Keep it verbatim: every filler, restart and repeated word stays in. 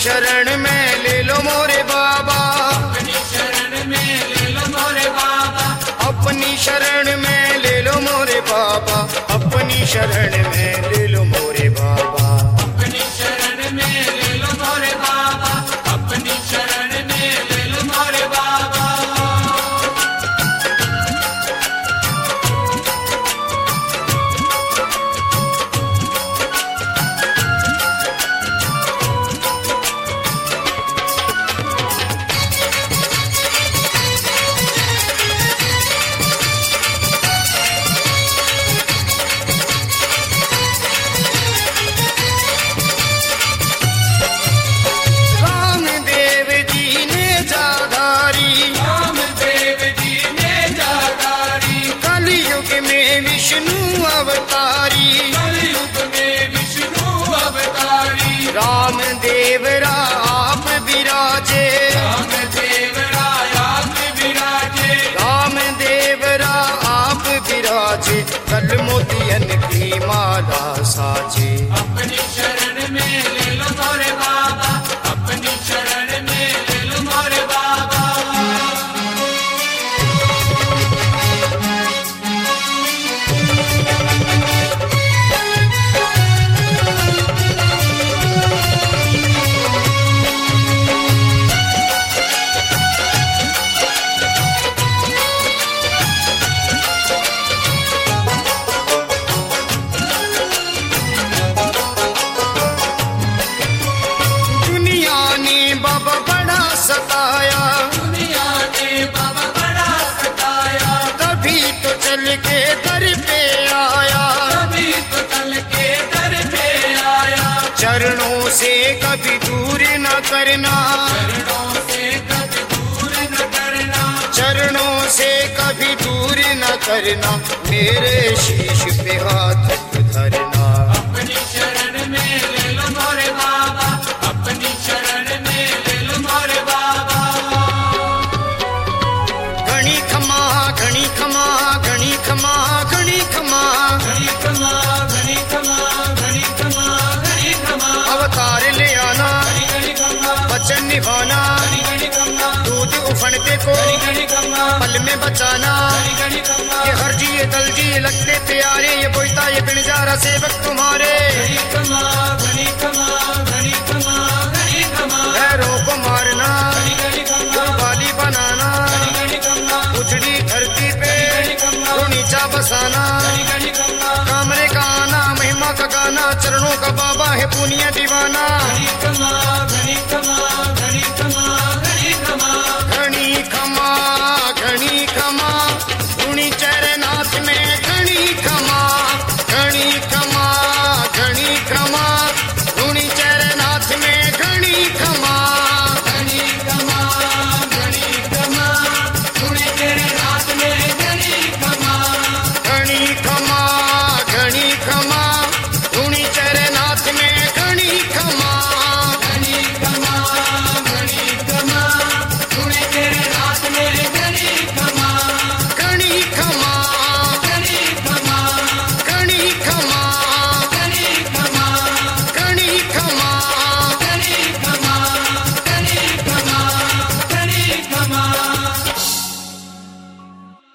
शरण में ले लो मोरे बाबा, अपनी शरण में ले लो मोरे बाबा, अपनी शरण में ले लो मोरे बाबा, अपनी शरण में ले लो मोरे बाबा, अपनी शरण में ले लो मोरे बाबा, अपनी शरण में ले लो मोरे बाबा। रामदेव जी ने जाधारी, रामदेव जी ने जाधारी, कलयुग में विष्णु अवतारी, कलयुग में विष्णु अवतारी, रामदेव आप विराजे, रामदेव राय आप विराजे, रामदेव आप विराजे, कल मोतियन की माला साजे, अपनी शरण में ले लो मोरे बाबा, अपनी शरण में ले लो मोरे बाबा। दुनिया ने बाबा बड़ा सताया, दुनिया ने बाबा बड़ा सताया, तभी तो चल के दर पे आया, कभी तो चल के दर पे आया, चरणों से कभी दूर न करना, चरणों से कभी दूर न करना, चरणों से कभी दूर न करना, मेरे शीश पे हाथ धरना, अपनी शरण में ले लो मोरे बाबा, अपनी शरण में ले लो मोरे बाबा। घणी खमा घणी खमा घणी खमा घणी खमा, घड़ी खमा घड़ी खमा घड़ी खमा घड़ी खमा, अवतार ले आना, घड़ी खमा वचन निभाना, घड़ी खमा दूध उफनते को घड़ी खमा पल में बचाना, घड़ी खमा ये हर जी ये दल जी ये लगते प्यारे, ये बोलता ये पिणजारा सेवक तुम्हारे, घड़ी खमा घड़ी खमा घड़ी खमा घड़ी खमा, भैरों को मारना, घड़ी खमा बाली बनाना, घड़ी खमा उजड़ी धरती पे तो नीचा बसाना, घड़ी खमा कामरे का आना, महिमा का गाना, चरणों का बाबा है पुनिया दीवाना, घड़ी खमा